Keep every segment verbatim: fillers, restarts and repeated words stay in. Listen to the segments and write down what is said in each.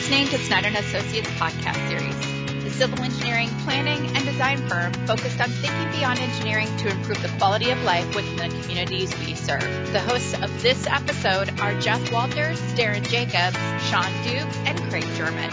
listening to Snyder and Associates podcast series, the civil engineering, planning, and design firm focused on thinking beyond engineering to improve the quality of life within the communities we serve. The hosts of this episode are Jeff Walters, Darren Jacobs, Sean Duke, and Craig German.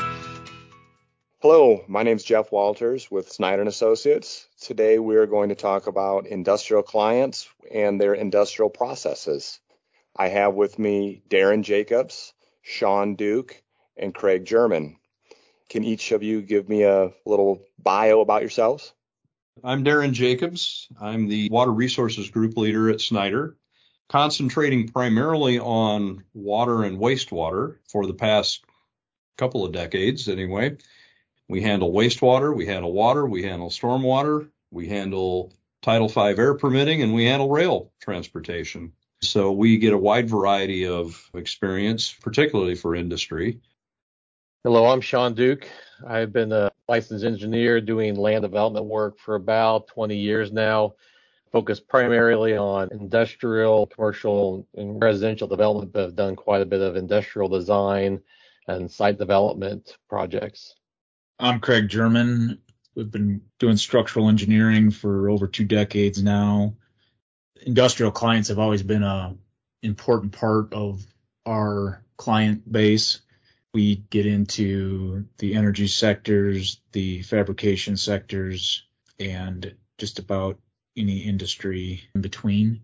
Hello, my name is Jeff Walters with Snyder and Associates. Today we are going to talk about industrial clients and their industrial processes. I have with me Darren Jacobs, Sean Duke, and Craig German. Can each of you give me a little bio about yourselves? I'm Darren Jacobs. I'm the Water Resources Group Leader at Snyder, concentrating primarily on water and wastewater for the past couple of decades anyway. We handle wastewater, we handle water, we handle stormwater, we handle Title five air permitting, and we handle rail transportation. So we get a wide variety of experience, particularly for industry. Hello, I'm Sean Duke. I've been a licensed engineer doing land development work for about twenty years now, focused primarily on industrial, commercial, and residential development, but have done quite a bit of industrial design and site development projects. I'm Craig German. We've been doing structural engineering for over two decades now. Industrial clients have always been an important part of our client base. We get into the energy sectors, the fabrication sectors, and just about any industry in between.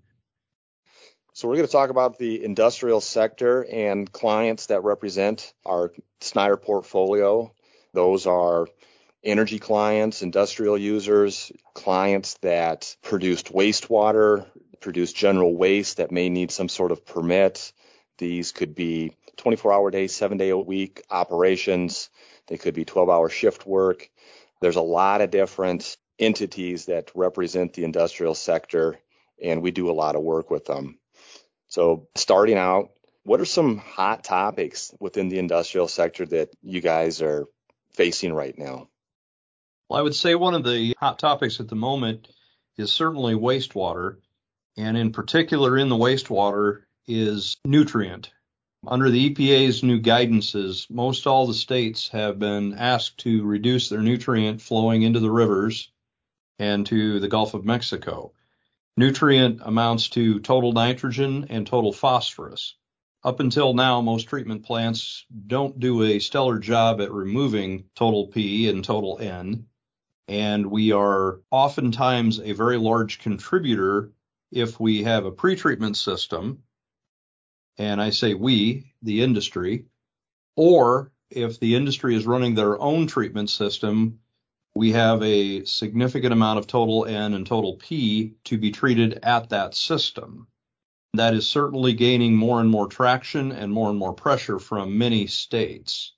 So we're going to talk about the industrial sector and clients that represent our Snyder portfolio. Those are energy clients, industrial users, clients that produced wastewater, produce general waste that may need some sort of permit. These could be twenty-four hour day, seven day a week operations. They could be twelve hour shift work. There's a lot of different entities that represent the industrial sector, and we do a lot of work with them. So starting out, what are some hot topics within the industrial sector that you guys are facing right now? Well, I would say one of the hot topics at the moment is certainly wastewater, and in particular in the wastewater is nutrient. Under the E P A's new guidances, most all the states have been asked to reduce their nutrient flowing into the rivers and to the Gulf of Mexico. Nutrient amounts to total nitrogen and total phosphorus. Up until now, most treatment plants don't do a stellar job at removing total P and total N, and we are oftentimes a very large contributor if we have a pretreatment system, and I say we, the industry, or if the industry is running their own treatment system, we have a significant amount of total N and total P to be treated at that system. That is certainly gaining more and more traction and more and more pressure from many states.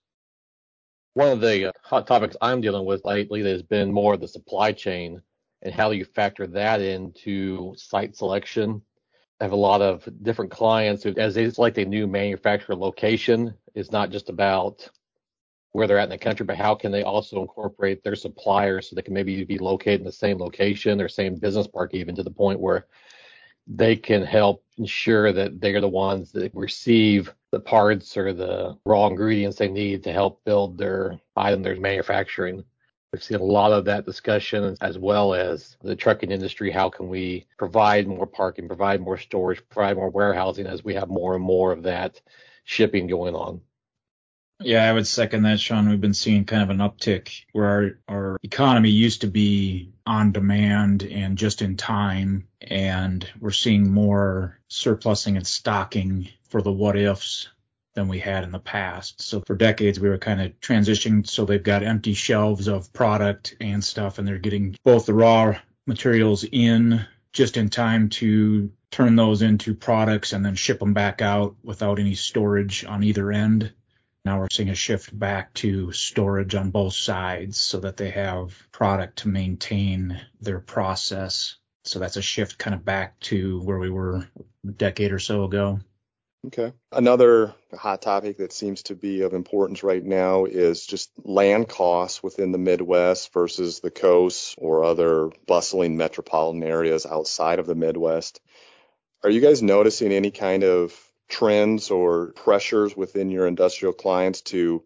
One of the hot topics I'm dealing with lately has been more the supply chain and how you factor that into site selection. I have a lot of different clients who, as they select a new manufacturer location, it's not just about where they're at in the country, but how can they also incorporate their suppliers so they can maybe be located in the same location or same business park, even to the point where they can help ensure that they're the ones that receive the parts or the raw ingredients they need to help build their item they're manufacturing. We've seen a lot of that discussion, as well as the trucking industry. How can we provide more parking, provide more storage, provide more warehousing as we have more and more of that shipping going on? Yeah, I would second that, Sean. We've been seeing kind of an uptick where our, our economy used to be on demand and just in time, and we're seeing more surplusing and stocking for the what ifs than we had in the past. So for decades, we were kind of transitioning, so they've got empty shelves of product and stuff, and they're getting both the raw materials in just in time to turn those into products and then ship them back out without any storage on either end. Now we're seeing a shift back to storage on both sides so that they have product to maintain their process. So that's a shift kind of back to where we were a decade or so ago. Okay. Another hot topic that seems to be of importance right now is just land costs within the Midwest versus the coast or other bustling metropolitan areas outside of the Midwest. Are you guys noticing any kind of trends or pressures within your industrial clients to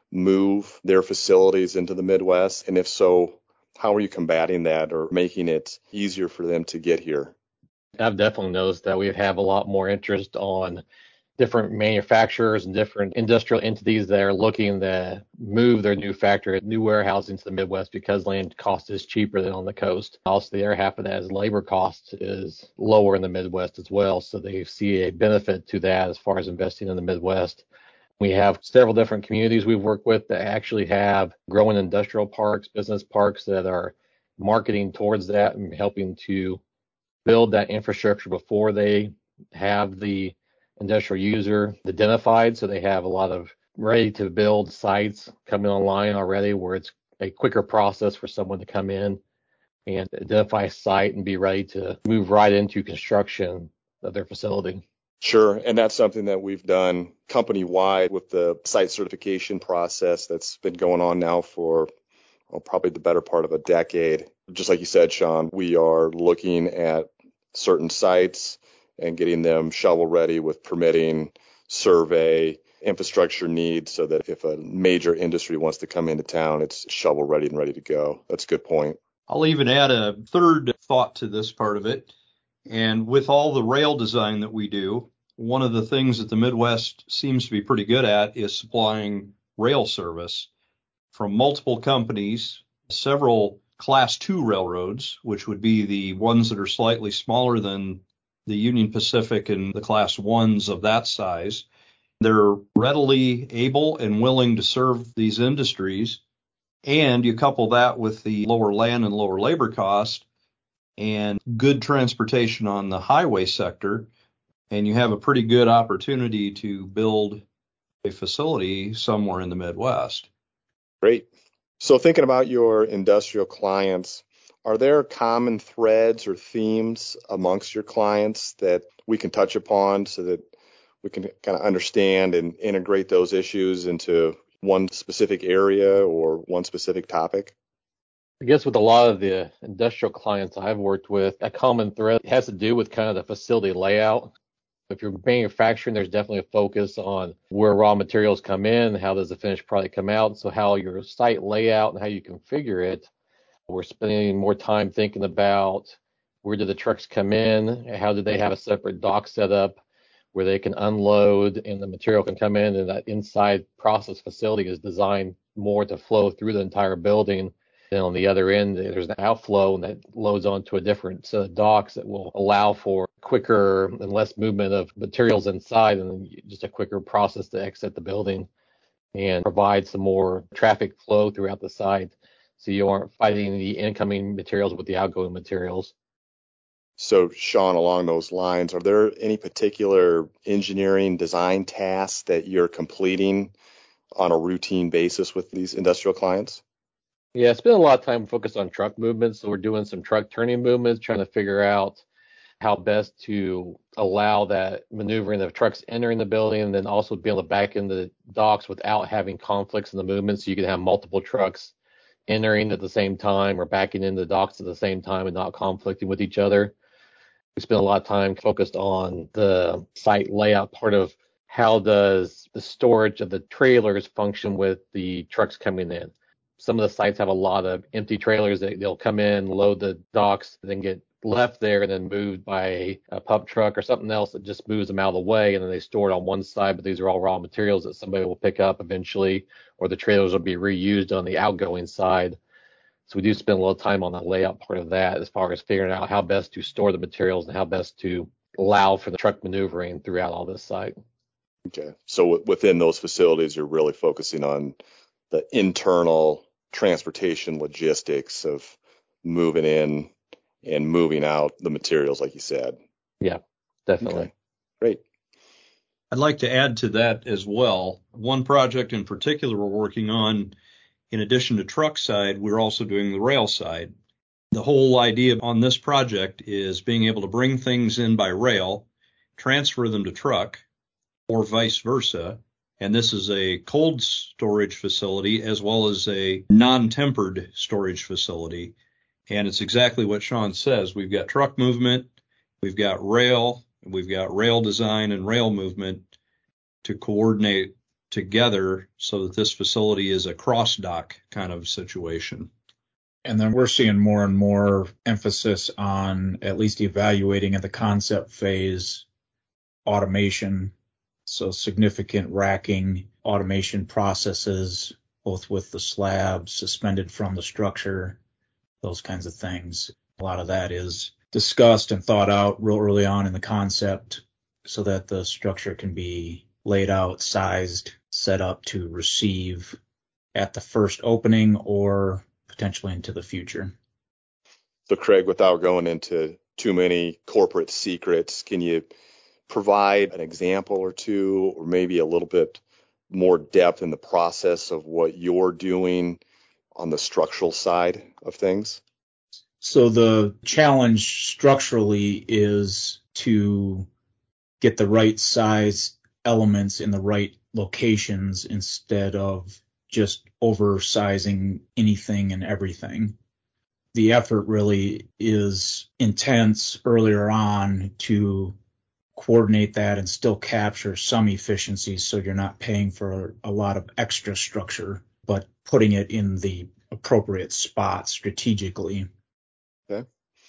move their facilities into the Midwest? And if so, how are you combating that or making it easier for them to get here? I've definitely noticed that we have a lot more interest on different manufacturers and different industrial entities that are looking to move their new factory, new warehousing to the Midwest because land cost is cheaper than on the coast. Also, the other half of that is labor cost is lower in the Midwest as well. So they see a benefit to that as far as investing in the Midwest. We have several different communities we've worked with that actually have growing industrial parks, business parks that are marketing towards that and helping to build that infrastructure before they have the industrial user identified. So they have a lot of ready to build sites coming online already where it's a quicker process for someone to come in and identify a site and be ready to move right into construction of their facility. Sure. And that's something that we've done company-wide with the site certification process that's been going on now for well, probably the better part of a decade. Just like you said, Sean, we are looking at certain sites and getting them shovel ready with permitting, survey, infrastructure needs so that if a major industry wants to come into town, it's shovel ready and ready to go. That's a good point. I'll even add a third thought to this part of it. And with all the rail design that we do, one of the things that the Midwest seems to be pretty good at is supplying rail service from multiple companies, several class two railroads, which would be the ones that are slightly smaller than the Union Pacific and the class ones of that size. They're readily able and willing to serve these industries. And you couple that with the lower land and lower labor cost and good transportation on the highway sector, and you have a pretty good opportunity to build a facility somewhere in the Midwest. Great. So thinking about your industrial clients, are there common threads or themes amongst your clients that we can touch upon so that we can kind of understand and integrate those issues into one specific area or one specific topic? I guess with a lot of the industrial clients I've worked with, a common thread has to do with kind of the facility layout. If you're manufacturing, there's definitely a focus on where raw materials come in, how does the finished product come out, so how your site layout and how you configure it. We're spending more time thinking about where do the trucks come in, how do they have a separate dock set up where they can unload and the material can come in, and that inside process facility is designed more to flow through the entire building. And on the other end, there's an outflow that loads onto a different set of docks that will allow for quicker and less movement of materials inside and just a quicker process to exit the building and provide some more traffic flow throughout the site so you aren't fighting the incoming materials with the outgoing materials. So, Sean, along those lines, are there any particular engineering design tasks that you're completing on a routine basis with these industrial clients? Yeah, it's been a lot of time focused on truck movements. So we're doing some truck turning movements, trying to figure out how best to allow that maneuvering of trucks entering the building and then also be able to back into the docks without having conflicts in the movement. So you can have multiple trucks entering at the same time or backing into the docks at the same time and not conflicting with each other. We spent a lot of time focused on the site layout part of how does the storage of the trailers function with the trucks coming in. Some of the sites have a lot of empty trailers that they'll come in, load the docks, then get left there and then moved by a pump truck or something else that just moves them out of the way. And then they store it on one side, but these are all raw materials that somebody will pick up eventually, or the trailers will be reused on the outgoing side. So we do spend a lot of time on the layout part of that as far as figuring out how best to store the materials and how best to allow for the truck maneuvering throughout all this site. Okay. So within those facilities, you're really focusing on the internal transportation logistics of moving in and moving out the materials, like you said. Yeah, definitely. Okay. Great. I'd like to add to that as well. One project in particular we're working on, in addition to truck side, we're also doing the rail side. The whole idea on this project is being able to bring things in by rail, transfer them to truck, or vice versa. And this is a cold storage facility as well as a non-tempered storage facility. And it's exactly what Sean says. We've got truck movement, we've got rail, we've got rail design and rail movement to coordinate together so that this facility is a cross dock kind of situation. And then we're seeing more and more emphasis on at least evaluating at the concept phase automation. So significant racking automation processes, both with the slab suspended from the structure, those kinds of things. A lot of that is discussed and thought out real early on in the concept so that the structure can be laid out, sized, set up to receive at the first opening or potentially into the future. So, Craig, without going into too many corporate secrets, can you provide an example or two, or maybe a little bit more depth in the process of what you're doing on the structural side of things? So the challenge structurally is to get the right size elements in the right locations instead of just oversizing anything and everything. The effort really is intense earlier on to coordinate that and still capture some efficiencies so you're not paying for a lot of extra structure, but putting it in the appropriate spot strategically. Okay.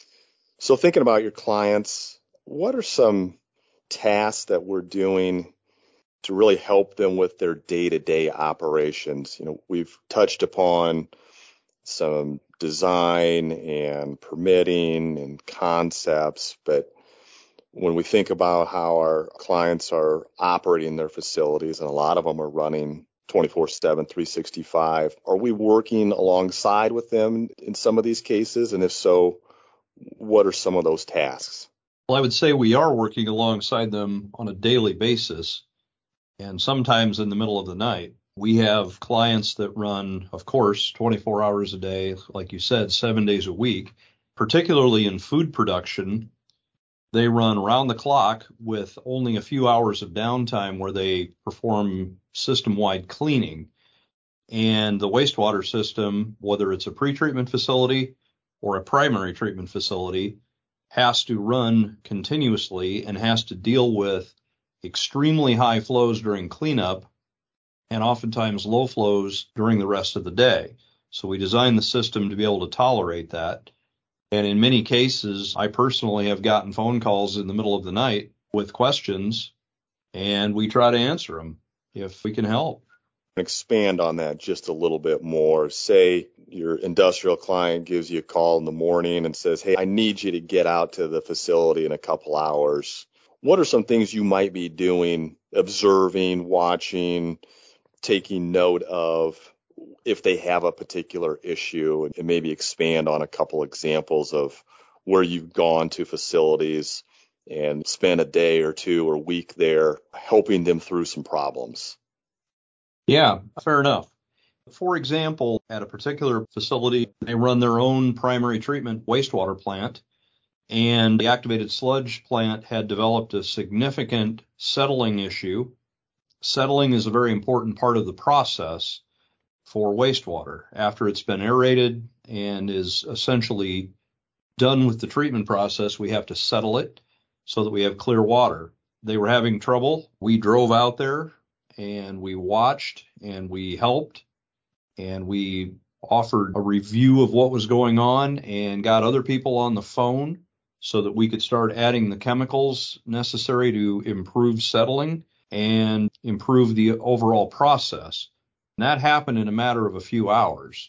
So thinking about your clients, what are some tasks that we're doing to really help them with their day-to-day operations? You know, we've touched upon some design and permitting and concepts, but when we think about how our clients are operating their facilities, and a lot of them are running twenty-four seven, three sixty-five, are we working alongside with them in some of these cases? And if so, what are some of those tasks? Well, I would say we are working alongside them on a daily basis, and sometimes in the middle of the night. We have clients that run, of course, twenty-four hours a day, like you said, seven days a week, particularly in food production. They run around the clock with only a few hours of downtime where they perform system-wide cleaning. And the wastewater system, whether it's a pretreatment facility or a primary treatment facility, has to run continuously and has to deal with extremely high flows during cleanup and oftentimes low flows during the rest of the day. So we designed the system to be able to tolerate that. And in many cases, I personally have gotten phone calls in the middle of the night with questions, and we try to answer them if we can help. Expand on that just a little bit more. Say your industrial client gives you a call in the morning and says, hey, I need you to get out to the facility in a couple hours. What are some things you might be doing, observing, watching, taking note of if they have a particular issue, and maybe expand on a couple examples of where you've gone to facilities and spent a day or two or week there helping them through some problems? Yeah, fair enough. For example, at a particular facility, they run their own primary treatment wastewater plant, and the activated sludge plant had developed a significant settling issue. Settling is a very important part of the process for wastewater. After it's been aerated and is essentially done with the treatment process, we have to settle it so that we have clear water. They were having trouble. We drove out there and we watched and we helped and we offered a review of what was going on and got other people on the phone so that we could start adding the chemicals necessary to improve settling and improve the overall process. And that happened in a matter of a few hours.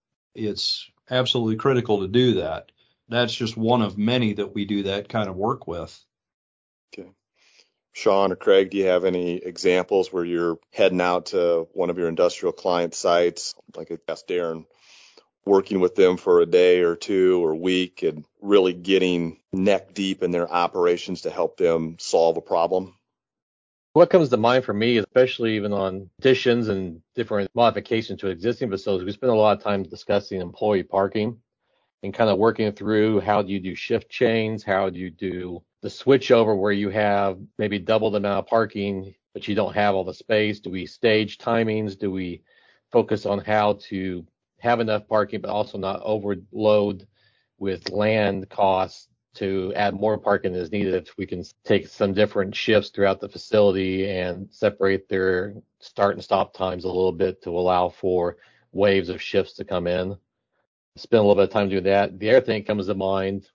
It's absolutely critical to do that. That's just one of many that we do that kind of work with. Okay. Sean or Craig, do you have any examples where you're heading out to one of your industrial client sites, like I asked Darren, working with them for a day or two or week and really getting neck deep in their operations to help them solve a problem? What comes to mind for me, especially even on additions and different modifications to existing facilities, we spend a lot of time discussing employee parking and kind of working through how do you do shift chains, how do you do the switch over where you have maybe double the amount of parking, but you don't have all the space. Do we stage timings? Do we focus on how to have enough parking, but also not overload with land costs to add more parking as needed. We can take some different shifts throughout the facility and separate their start and stop times a little bit to allow for waves of shifts to come in. Spend a little bit of time doing that. The other thing that comes to mind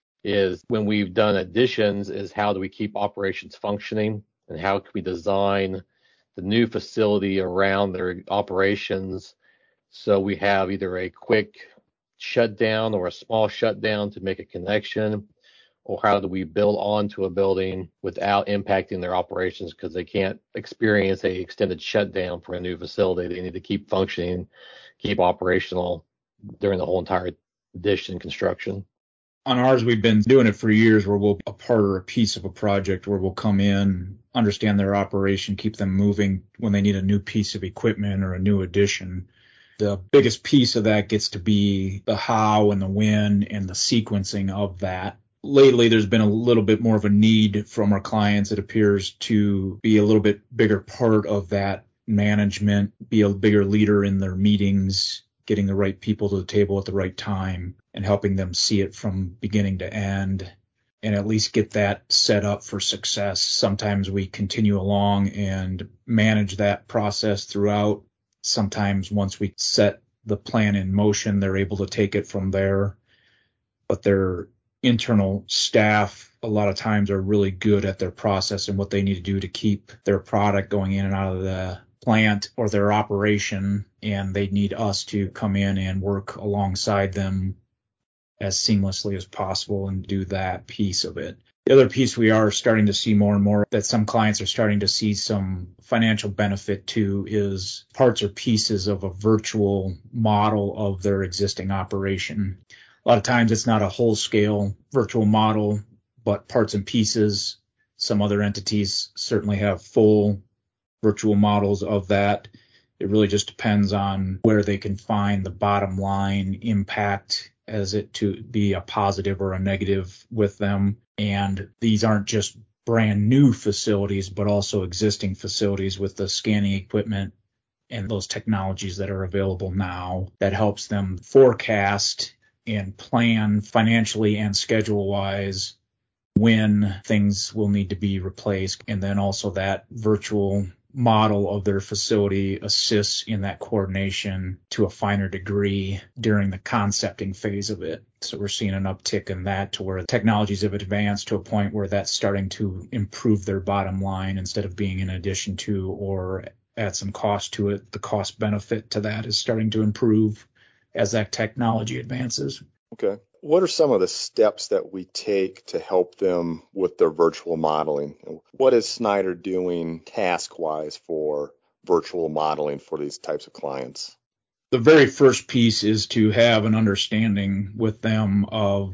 is when we've done additions is how do we keep operations functioning and how can we design the new facility around their operations so we have either a quick shutdown or a small shutdown to make a connection, or how do we build onto a building without impacting their operations because they can't experience a extended shutdown for a new facility. They need to keep functioning, keep operational during the whole entire addition construction. On ours, we've been doing it for years where we'll a part or a piece of a project where we'll come in, understand their operation, keep them moving when they need a new piece of equipment or a new addition. The biggest piece of that gets to be the how and the when and the sequencing of that. Lately, there's been a little bit more of a need from our clients. It appears to be a little bit bigger part of that management, be a bigger leader in their meetings, getting the right people to the table at the right time and helping them see it from beginning to end and at least get that set up for success. Sometimes we continue along and manage that process throughout. Sometimes once we set the plan in motion, they're able to take it from there. But their internal staff a lot of times are really good at their process and what they need to do to keep their product going in and out of the plant or their operation, and they need us to come in and work alongside them as seamlessly as possible and do that piece of it. The other piece we are starting to see more and more that some clients are starting to see some financial benefit to is parts or pieces of a virtual model of their existing operation. A lot of times it's not a whole-scale virtual model, but parts and pieces. Some other entities certainly have full virtual models of that. It really just depends on where they can find the bottom line impact as it to be a positive or a negative with them. And these aren't just brand new facilities, but also existing facilities with the scanning equipment and those technologies that are available now that helps them forecast and plan financially and schedule-wise when things will need to be replaced. And then also that virtual model of their facility assists in that coordination to a finer degree during the concepting phase of it. So we're seeing an uptick in that to where technologies have advanced to a point where that's starting to improve their bottom line instead of being in addition to or add some cost to it. The cost benefit to that is starting to improve as that technology advances. Okay. What are some of the steps that we take to help them with their virtual modeling? What is Schneider doing task-wise for virtual modeling for these types of clients? The very first piece is to have an understanding with them of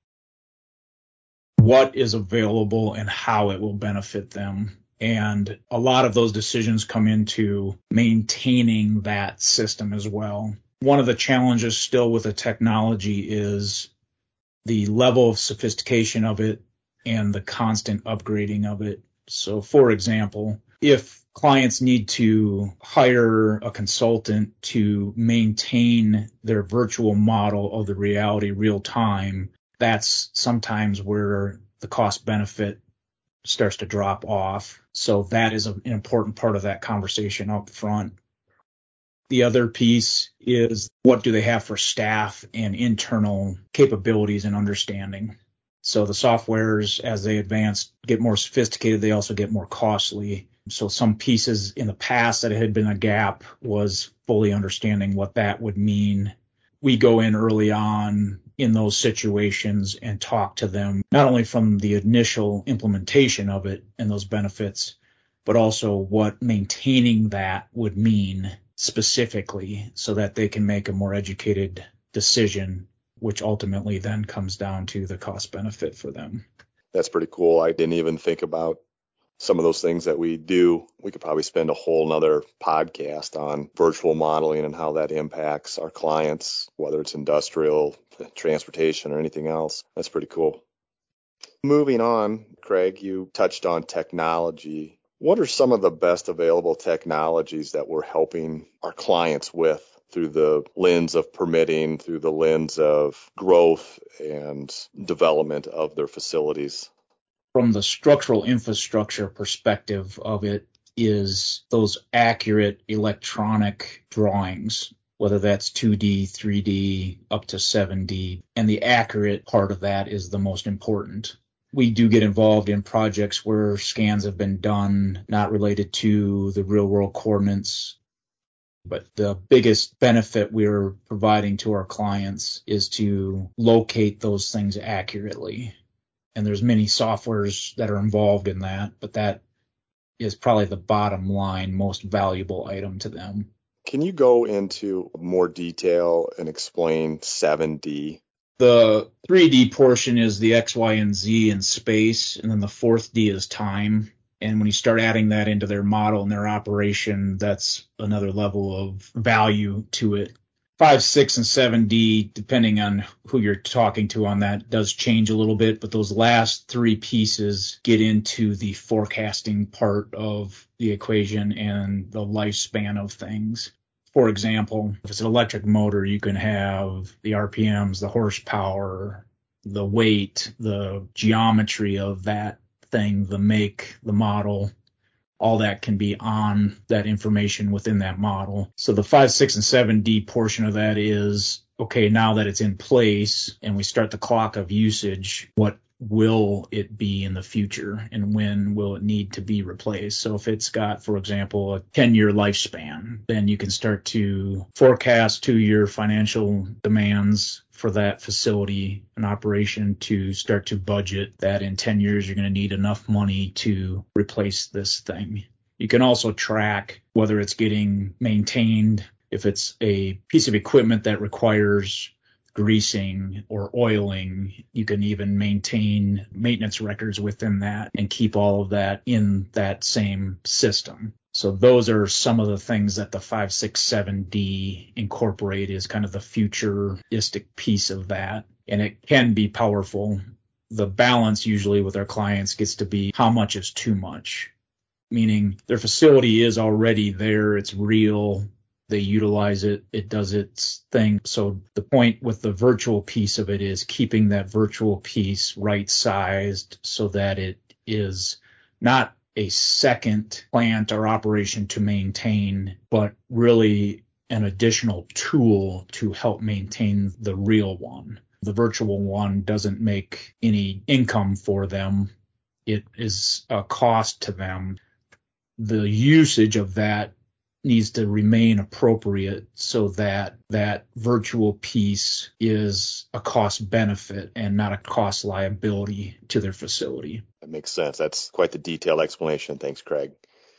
what is available and how it will benefit them. And a lot of those decisions come into maintaining that system as well. One of the challenges still with the technology is the level of sophistication of it and the constant upgrading of it. So, for example, if clients need to hire a consultant to maintain their virtual model of the reality real time, that's sometimes where the cost benefit starts to drop off. So that is an important part of that conversation up front. The other piece is what do they have for staff and internal capabilities and understanding. So the softwares, as they advance, get more sophisticated, they also get more costly. So some pieces in the past that had been a gap was fully understanding what that would mean. We go in early on in those situations and talk to them, not only from the initial implementation of it and those benefits, but also what maintaining that would mean specifically so that they can make a more educated decision, which ultimately then comes down to the cost benefit for them. That's pretty cool. I didn't even think about some of those things that we do. We could probably spend a whole nother podcast on virtual modeling and how that impacts our clients, whether it's industrial, transportation, or anything else. That's pretty cool. Moving on, Craig, you touched on technology. What are some of the best available technologies that we're helping our clients with through the lens of permitting, through the lens of growth and development of their facilities? From the structural infrastructure perspective of it is those accurate electronic drawings, whether that's two D, three D, up to seven D, and the accurate part of that is the most important. We do get involved in projects where scans have been done not related to the real world coordinates, but the biggest benefit we're providing to our clients is to locate those things accurately. And there's many softwares that are involved in that, but that is probably the bottom line, most valuable item to them. Can you go into more detail and explain seven D? The three D portion is the X, Y, and Z in space, and then the fourth D is time. And when you start adding that into their model and their operation, that's another level of value to it. Five, six, and seven D, depending on who you're talking to on that, does change a little bit, but those last three pieces get into the forecasting part of the equation and the lifespan of things. For example, if it's an electric motor, you can have the R P Ms, the horsepower, the weight, the geometry of that thing, the make, the model. All that can be on that information within that model. So the five, six, and seven D portion of that is, okay, now that it's in place and we start the clock of usage, what will it be in the future and when will it need to be replaced? So if it's got, for example, a ten-year lifespan, then you can start to forecast two-year financial demands for that facility and operation to start to budget that in ten years you're going to need enough money to replace this thing. You can also track whether it's getting maintained. If it's a piece of equipment that requires greasing or oiling, you can even maintain maintenance records within that and keep all of that in that same system. So those are some of the things that the five, six, seven D incorporate is kind of the futuristic piece of that. And it can be powerful. The balance usually with our clients gets to be how much is too much, meaning their facility is already there. It's real. They utilize it. It does its thing. So the point with the virtual piece of it is keeping that virtual piece right-sized so that it is not a second plant or operation to maintain, but really an additional tool to help maintain the real one. The virtual one doesn't make any income for them. It is a cost to them. The usage of that needs to remain appropriate so that that virtual piece is a cost benefit and not a cost liability to their facility. That makes sense. That's quite the detailed explanation. Thanks, Craig.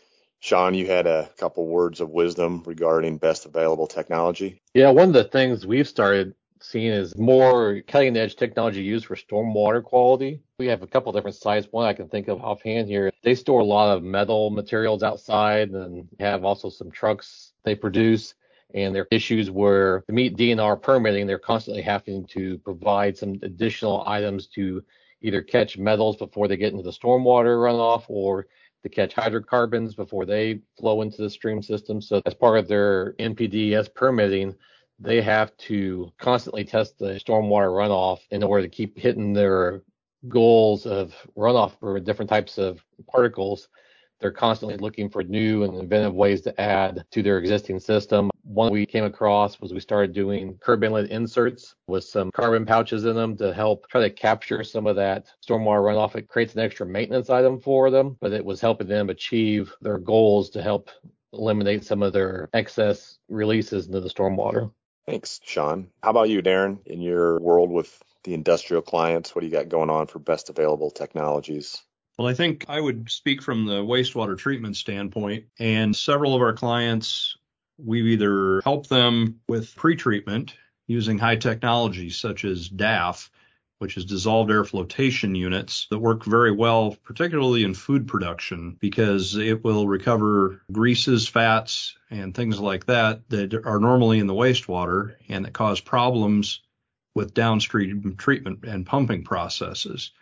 Sean, you had a couple words of wisdom regarding best available technology. Yeah, one of the things we've started seeing is more cutting edge technology used for stormwater quality. We have a couple different sites. One I can think of offhand here. They store a lot of metal materials outside and have also some trucks they produce. And there are issues where to meet D N R permitting, they're constantly having to provide some additional items to either catch metals before they get into the stormwater runoff or to catch hydrocarbons before they flow into the stream system. So as part of their N P D E S permitting, they have to constantly test the stormwater runoff in order to keep hitting their goals of runoff for different types of particles. They're constantly looking for new and inventive ways to add to their existing system. One we came across was we started doing curb inlet inserts with some carbon pouches in them to help try to capture some of that stormwater runoff. It creates an extra maintenance item for them, but it was helping them achieve their goals to help eliminate some of their excess releases into the stormwater. Thanks, Sean. How about you, Darren? In your world with the industrial clients, what do you got going on for best available technologies? Well, I think I would speak from the wastewater treatment standpoint, and several of our clients, we've either helped them with pretreatment using high technology such as D A F, which is dissolved air flotation units that work very well, particularly in food production, because it will recover greases, fats, and things like that that are normally in the wastewater and that cause problems with downstream treatment and pumping processes.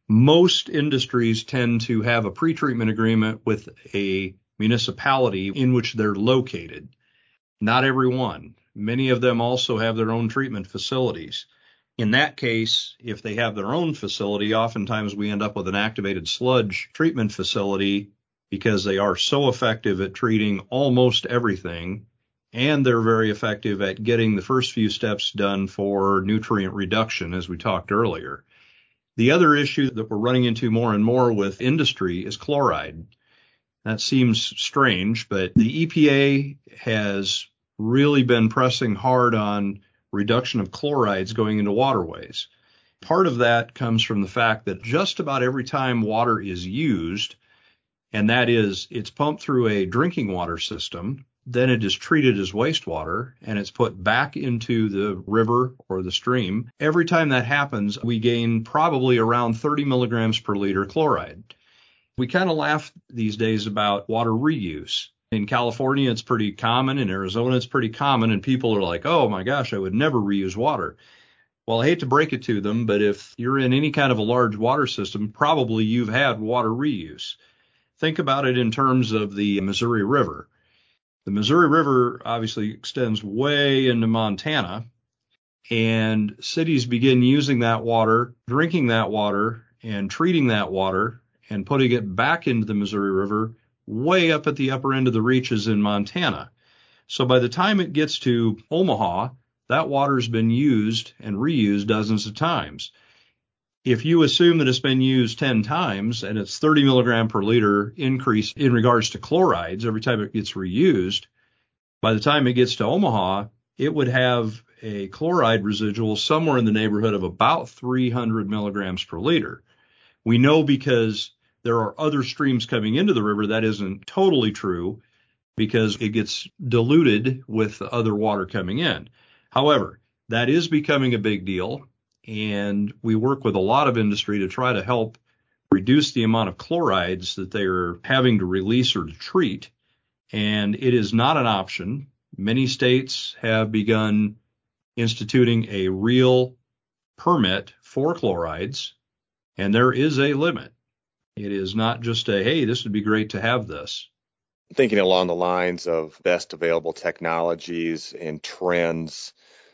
Most industries tend to have a pretreatment agreement with a municipality in which they're located. Not every one. Many of them also have their own treatment facilities. In that case, if they have their own facility, oftentimes we end up with an activated sludge treatment facility because they are so effective at treating almost everything, and they're very effective at getting the first few steps done for nutrient reduction, as we talked earlier. The other issue that we're running into more and more with industry is chloride. That seems strange, but the E P A has really been pressing hard on reduction of chlorides going into waterways. Part of that comes from the fact that just about every time water is used, and that is it's pumped through a drinking water system, then it is treated as wastewater and it's put back into the river or the stream. Every time that happens, we gain probably around thirty milligrams per liter chloride. We kind of laugh these days about water reuse. In California, it's pretty common. In Arizona, it's pretty common. And people are like, oh, my gosh, I would never reuse water. Well, I hate to break it to them, but if you're in any kind of a large water system, probably you've had water reuse. Think about it in terms of the Missouri River. The Missouri River obviously extends way into Montana, and cities begin using that water, drinking that water, and treating that water, and putting it back into the Missouri River way up at the upper end of the reaches in Montana. So by the time it gets to Omaha, that water's been used and reused dozens of times. If you assume that it's been used ten times and it's thirty milligram per liter increase in regards to chlorides every time it gets reused, by the time it gets to Omaha, it would have a chloride residual somewhere in the neighborhood of about three hundred milligrams per liter. We know because there are other streams coming into the river that isn't totally true because it gets diluted with the other water coming in. However, that is becoming a big deal, and we work with a lot of industry to try to help reduce the amount of chlorides that they are having to release or to treat, and it is not an option. Many states have begun instituting a real permit for chlorides, and there is a limit. It is not just a, hey, this would be great to have this. Thinking along the lines of best available technologies and trends,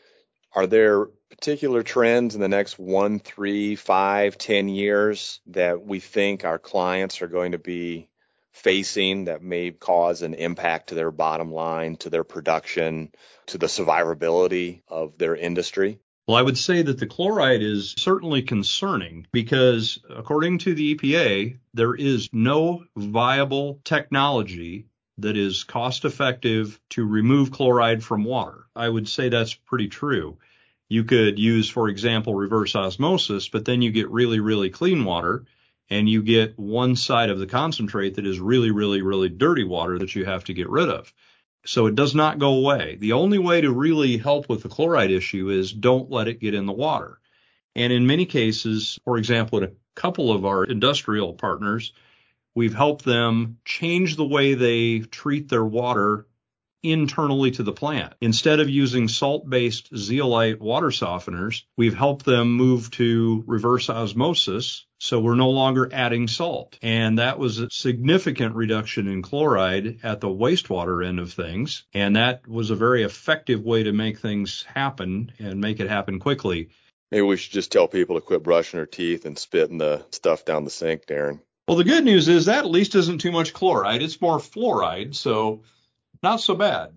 are there particular trends in the next one, three, five, ten years that we think our clients are going to be facing that may cause an impact to their bottom line, to their production, to the survivability of their industry? Well, I would say that the chloride is certainly concerning because according to the E P A, there is no viable technology that is cost effective to remove chloride from water. I would say that's pretty true. You could use, for example, reverse osmosis, but then you get really, really clean water and you get one side of the concentrate that is really, really, really dirty water that you have to get rid of. So it does not go away. The only way to really help with the chloride issue is don't let it get in the water. And in many cases, for example, in a couple of our industrial partners, we've helped them change the way they treat their water internally to the plant. Instead of using salt-based zeolite water softeners, we've helped them move to reverse osmosis, so we're no longer adding salt. And that was a significant reduction in chloride at the wastewater end of things, and that was a very effective way to make things happen and make it happen quickly. Maybe we should just tell people to quit brushing their teeth and spitting the stuff down the sink, Darren. Well, the good news is that at least isn't too much chloride. It's more fluoride, so not so bad.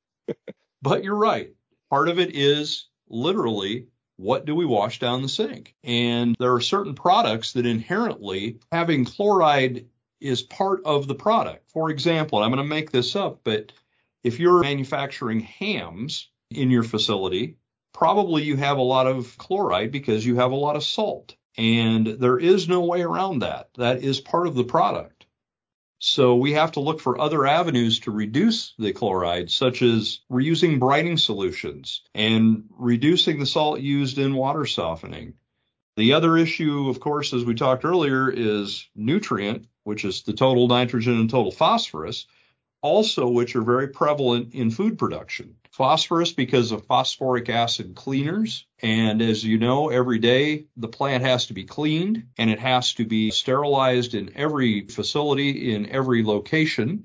But you're right. Part of it is literally, what do we wash down the sink? And there are certain products that inherently having chloride is part of the product. For example, I'm going to make this up, but if you're manufacturing hams in your facility, probably you have a lot of chloride because you have a lot of salt. And there is no way around that. That is part of the product. So we have to look for other avenues to reduce the chloride, such as reusing brining solutions and reducing the salt used in water softening. The other issue, of course, as we talked earlier, is nutrient, which is the total nitrogen and total phosphorus. also which are very prevalent in food production. Phosphorus because of phosphoric acid cleaners. And as you know, every day the plant has to be cleaned and it has to be sterilized in every facility, in every location.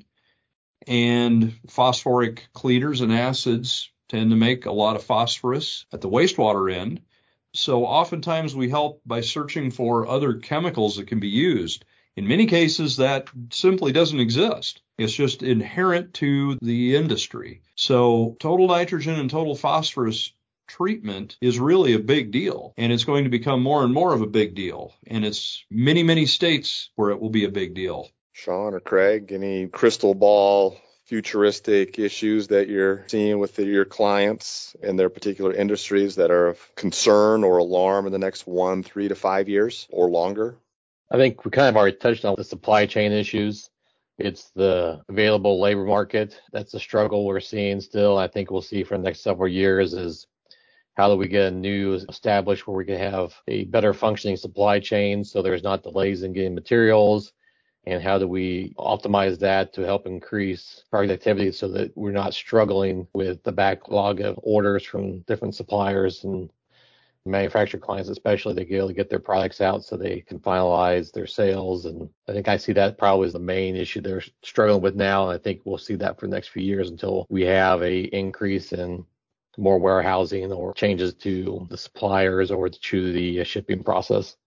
And phosphoric cleaners and acids tend to make a lot of phosphorus at the wastewater end. So oftentimes we help by searching for other chemicals that can be used. In many cases, that simply doesn't exist. It's just inherent to the industry. So total nitrogen and total phosphorus treatment is really a big deal, and it's going to become more and more of a big deal. And it's many, many states where it will be a big deal. Sean or Craig, any crystal ball futuristic issues that you're seeing with the, your clients in their particular industries that are of concern or alarm in the next one, three to five years or longer? I think we kind of already touched on the supply chain issues. It's the available labor market. That's a struggle we're seeing still. I think we'll see for the next several years is how do we get a new established where we can have a better functioning supply chain so there's not delays in getting materials, and how do we optimize that to help increase productivity so that we're not struggling with the backlog of orders from different suppliers and manufacturer clients, especially. They get able to get their products out so they can finalize their sales. And I think I see that probably as the main issue they're struggling with now. And I think we'll see that for the next few years until we have a increase in more warehousing or changes to the suppliers or to the shipping process.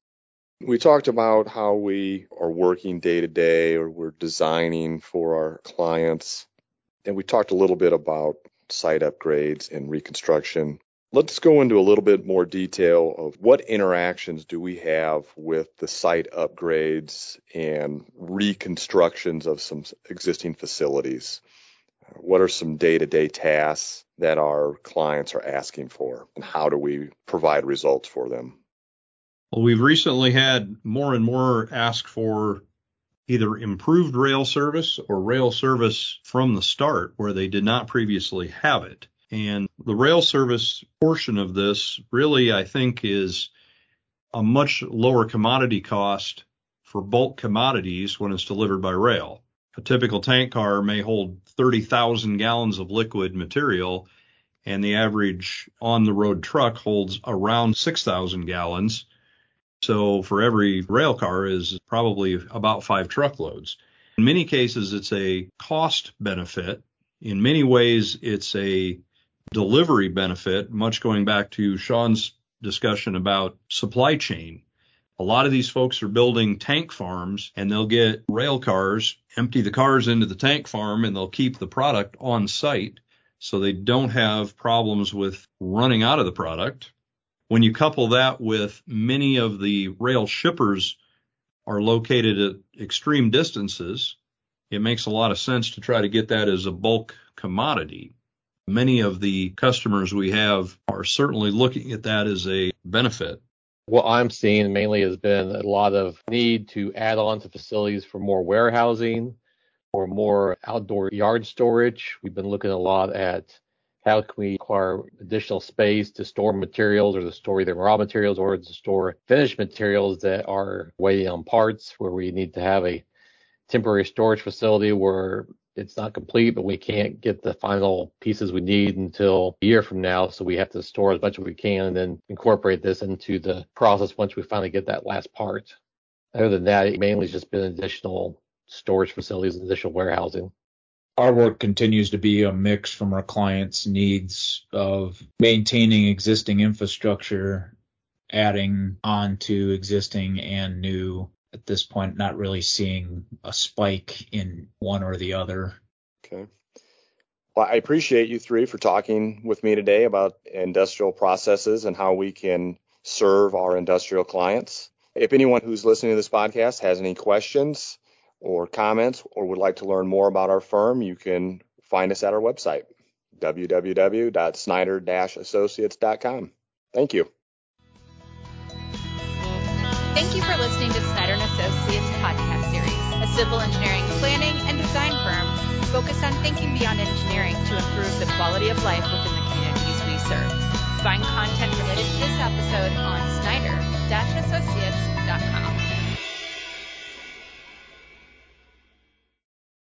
We talked about how we are working day to day or we're designing for our clients. And we talked a little bit about site upgrades and reconstruction. Let's go into a little bit more detail of what interactions do we have with the site upgrades and reconstructions of some existing facilities. What are some day-to-day tasks that our clients are asking for, and how do we provide results for them? Well, we've recently had more and more ask for either improved rail service or rail service from the start where they did not previously have it. And the rail service portion of this really, I think, is a much lower commodity cost for bulk commodities when it's delivered by rail. A typical tank car may hold thirty thousand gallons of liquid material, and the average on-the-road truck holds around six thousand gallons. So for every rail car is probably about five truckloads. In many cases, it's a cost benefit. In many ways, it's a delivery benefit, much going back to Sean's discussion about supply chain. A lot of these folks are building tank farms, and they'll get rail cars, empty the cars into the tank farm, and they'll keep the product on site so they don't have problems with running out of the product. When you couple that with many of the rail shippers are located at extreme distances, it makes a lot of sense to try to get that as a bulk commodity. Many of the customers we have are certainly looking at that as a benefit. What I'm seeing mainly has been a lot of need to add on to facilities for more warehousing or more outdoor yard storage. We've been looking a lot at how can we acquire additional space to store materials or to store either raw materials or to store finished materials that are waiting on parts, where we need to have a temporary storage facility where it's not complete, but we can't get the final pieces we need until a year from now. So we have to store as much as we can and then incorporate this into the process once we finally get that last part. Other than that, it mainly has just been additional storage facilities and additional warehousing. Our work continues to be a mix from our clients' needs of maintaining existing infrastructure, adding on to existing and new. At this point, not really seeing a spike in one or the other. Okay. Well, I appreciate you three for talking with me today about industrial processes and how we can serve our industrial clients. If anyone who's listening to this podcast has any questions or comments or would like to learn more about our firm, you can find us at our website, w w w dot snyder dash associates dot com. Thank you. Thank you for listening to Snyder and Associates podcast series, a civil engineering planning and design firm focused on thinking beyond engineering to improve the quality of life within the communities we serve. Find content related to this episode on snyder dash associates dot com.